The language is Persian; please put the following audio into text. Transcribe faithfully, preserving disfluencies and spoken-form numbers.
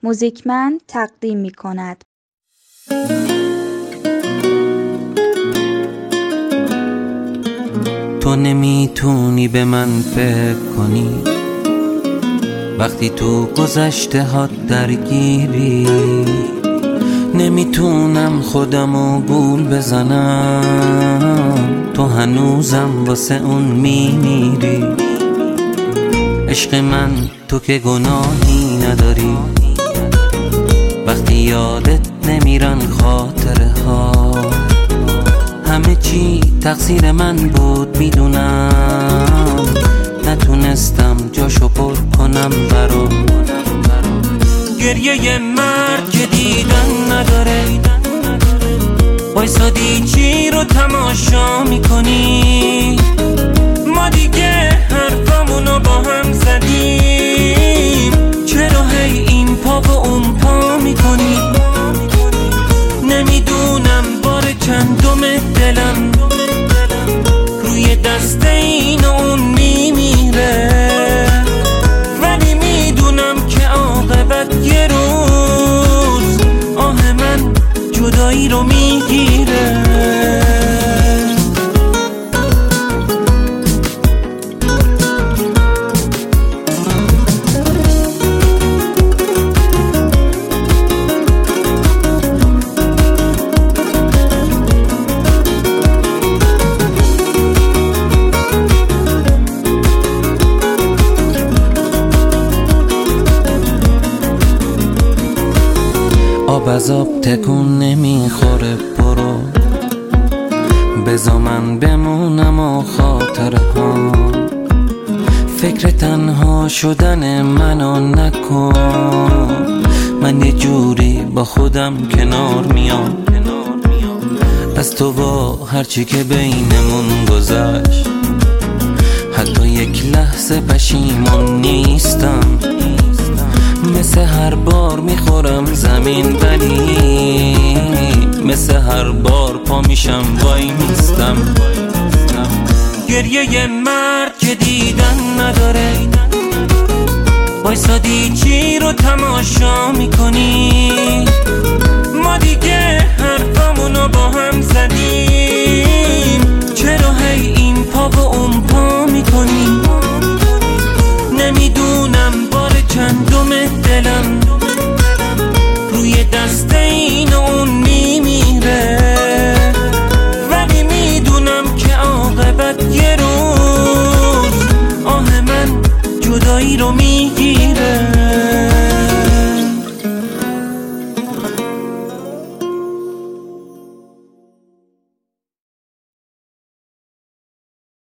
موزیکمن تقدیم می کند. تو نمیتونی به من فکر کنی وقتی تو گذشته ها درگیری، نمیتونم خودمو گول بزنم، تو هنوزم واسه اون میمیری. عشق من تو که گناهی نداری، وقتی یادت نمیرن خاطره ها، همه چی تقصیر من بود میدونم، نتونستم جاشو پر کنم برا گریه مرد که دیدن نداره. وایسادی چی رو تماشا میکنی؟ ما دیگه حرفمونو با هم زدیم، چرا هی این پا و اون پا میکنی؟ نمیدونم بار چندم دلم روی دست این و اون میمیره، ولی میدونم که عاقبت یه روز آه من جدایی رو میگیره. آب از آب تکون نمیخوره، برو بذار من بمونم و خاطره ها، فکر تنها شدن منو نکن، من یه جوری با خودم کنار میام، از تو با هرچی که بینمون گذشت حتی یک لحظه پشیمون نیستم، مثل هر بار میخورم زمین ولی مثل هر بار پا میشم وای میستم. گریه مرد که دیدن نداره، وایسادی چی رو تماشا میکنی؟ ما دیگه حرفمونو با هم زدیم، چرا هی این پا و اون پا میکنی؟ نمیدونم بار چندم دلم روی دست این و اون میمیره، ولی میدونم که عاقبت یه روز آه من جدایی رو می